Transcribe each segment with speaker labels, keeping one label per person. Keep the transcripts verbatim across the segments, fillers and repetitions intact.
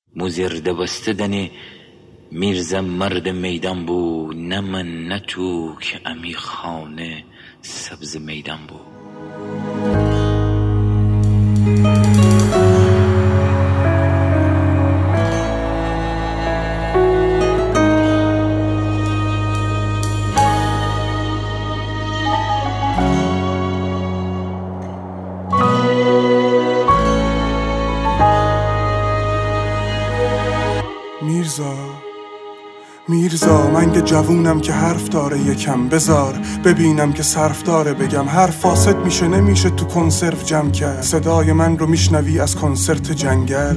Speaker 1: مزرده بستدن میرزا مرد میدان بود، نه من نه تو که امی خانه سبز میدان بود.
Speaker 2: میرزا میرزا من که جوونم که حرف داره یکم بذار ببینم که صرف داره بگم. هر فاسد میشه نمیشه تو کنسرو جمع کرد. صدای من رو میشنوی از کنسرت جنگل.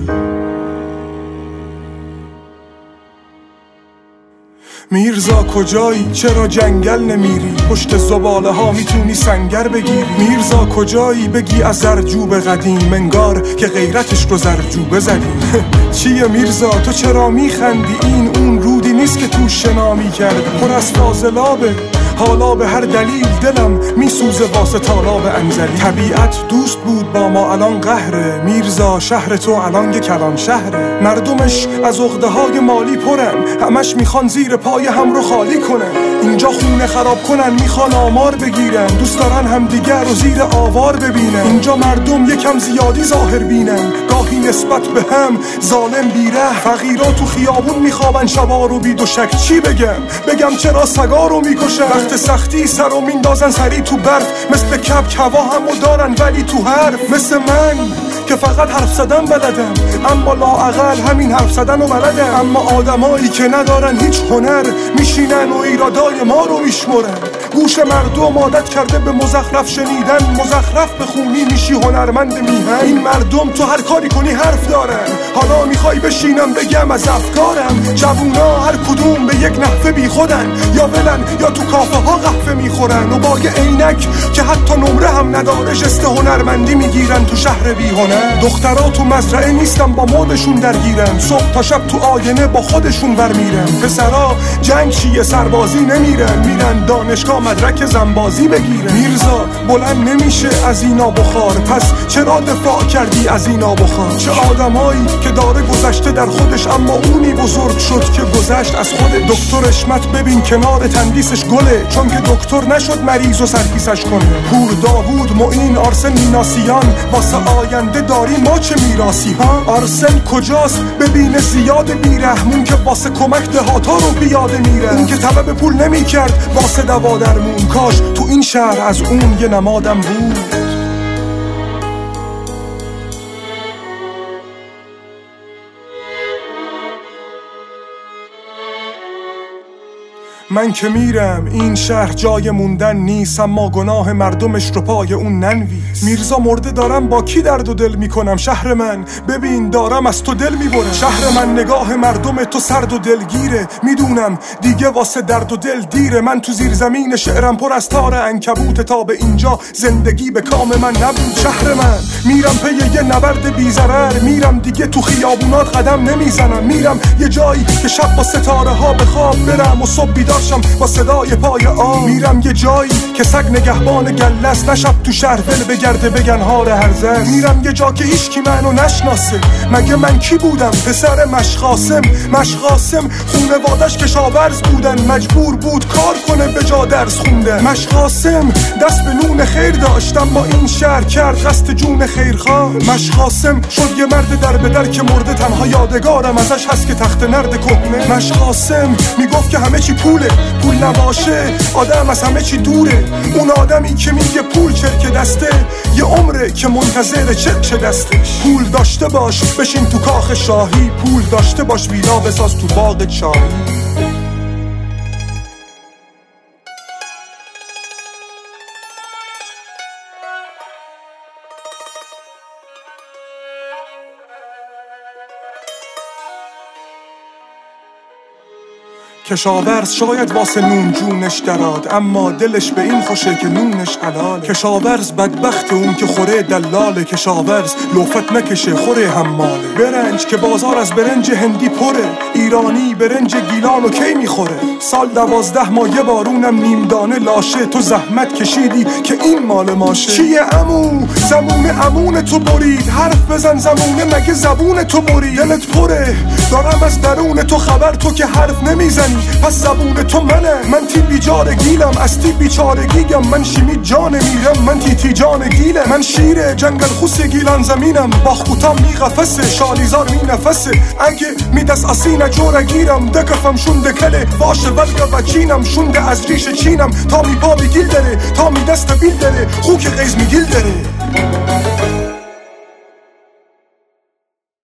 Speaker 2: میرزا کجایی؟ چرا جنگل نمیری؟ پشت زباله ها میتونی سنگر بگیری. میرزا کجایی؟ بگی از زرجوب قدیم، انگار که غیرتش رو زرجوبه زدیم. چیه میرزا تو چرا میخندی؟ این اون رودی نیست که تو شنا میکردی. پر از فاضلابه حالا به هر دلیل دلم میسوزه واسه تالاب انزلی. طبیعت دوست بود با ما الان قهره. میرزا شهر تو الان یک کلان شهره. مردمش از عقده های مالی پرن، همش میخوان زیر پای هم رو خالی کنن. اینجا خونه خراب کنن میخوان آمار بگیرن، دوست دارن همدیگر رو زیر آوار ببینن. اینجا مردم یکم زیادی ظاهر بینن، گاهی نسبت به هم ظالم بیره. فقیرا تو خیابون میخوابن شبا رو بی دوشک. چی بگم؟ بگم چرا سگا رو میکشن؟ وقت سختی سر رو میندازن سری تو برف. مثل کبک هوا همو دارن ولی تو حرف. مثل من که فقط حرف زدن بلدم، اما لااقل همین حرف زدن رو بلدم. اما آدمایی که ندارن هیچ هنر میشینن و ایرادای ما رو میشمرن. گوش مردم عادت کرده به مزخرف شنیدن، مزخرف بخونی میشی هنرمند میهن. این مردم تو هر کاری کنی حرف دارن، حالا میخوای بشینم بگم از افکارم. جوونا هر کدوم به یک نحوه بی خودن، یا ولن یا تو کافه ها قهوه میخورن و با یه عینک که حتی نمره هم نداره جست هنرمندی میگیرن تو شهر بی هنر. دخترها تو مزرعه نیستن با مودشون درگیرن، صبح تا شب تو آینه با خودشون ور میرن. پسرا جنگ چیه سربازی نمیرن، میرن دانشگاه مدرک زنبازی بگیرن. میرزا بلند نمیشه از اینا بخار، پس چرا دفاع کردی از اینا بخار؟ چه آدمایی که داره گذشته در خودش، اما اونی بزرگ شد که گذشت از خودش. دکتر اشمت ببین کنار تندیسش گله، چون که دکتر نشد مریض و سرکیسش کنه. پور داوود معین آرسن میناسیان، واسه آینده داری ما چه میراسی ها؟ آرسن کجاست؟ ببینه زیاد بیرحمون که واسه کمک دهاتا رو بیاده میره. اون که طلب پول نمی کرد واسه دوا درمون، کاش تو این شهر از اون یه نمادم بود. من که میرم این شهر جای موندن نیست، اما گناه مردمش رو پای اون ننویس. میرزا مرده دارم با کی درد و دل میکنم؟ شهر من ببین دارم از تو دل میبرم. شهر من نگاه مردم تو سرد و دلگیره، میدونم دیگه واسه درد و دل دیره. من تو زیر زمین شعرم پر از تار عنکبوت، تا به اینجا زندگی به کام من نبود. شهر من میرم پی یه نبرد بی ضرر، میرم دیگه تو خیابونات قدم نمیزنم. میرم یه جایی که شب با ستاره ها به خواب برم و صبح بیدار با صدای پای آب. میرم یه جایی که سگ نگهبان گلست، نشب تو شهر ول بگرده بگن هار هرزست. میرم یه جا که هیچکی منو نشناسه، مگه من کی بودم؟ پسر مشقاسم. مشقاسم خونوادش کشاورز بودن، مجبور بود کار کنه به جا درس خوندن. مشقاسم دست به نون خیر داشتم، با این شهر کرد قصد جون خیرخواه. مشقاسم شد یه مرد در به در که مرده، تنها یادگارم ازش هست که تخت نرد کهنه. مشقاسم میگفت که همه چی پوله، پول نباشه آدم از همه چی دوره. اون آدمی که میگه پول چرک دسته، یه عمره که منتظر چرک دستش. پول داشته باش بشین تو کاخ شاهی، پول داشته باش ویلا بساز تو باغ چایی. کشاورز شاید واسه نون جونش دراد، اما دلش به این خوشه که نونش حلاله. کشاورز بدبخت اون که خوره دلاله، کشاورز لوفت نکشه خوره حماله. برنج که بازار از برنج هندی پره، ایرانی برنج گیلانو کی میخوره. سال دوازده ماه یه بارونم نیم دانه لاشه، تو زحمت کشیدی که این مال ماشه. چیه عمو زمون امون تو برید، حرف بزن زمونه مگه زبون تو برید. دلت پره دارم از درون تو خبر، تو که حرف نمیزنی پس زبون تو منه. من تی بیچاره گیلم از تی بیچاره گیگم، من شیمی جان میرم من تی تی جان گیله. من شیر جنگل خوس گیلان زمینم، با خوتم می غفسه شالیزار می نفسه. اگه می دست اسینه جوره گیرم، دکفم شونده کله باشه ولگا بچینم. شونده از ریش چینم تا می پا بگیل داره، تا می دست بیل داره خوک غیز می گیل داره.